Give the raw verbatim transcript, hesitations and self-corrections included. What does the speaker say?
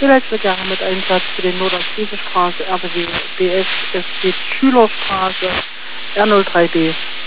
Belegsverkehr mit Einsatz für den Nord-Ostfriesestraße, R B W B S, es steht Schülerstraße, R null drei B.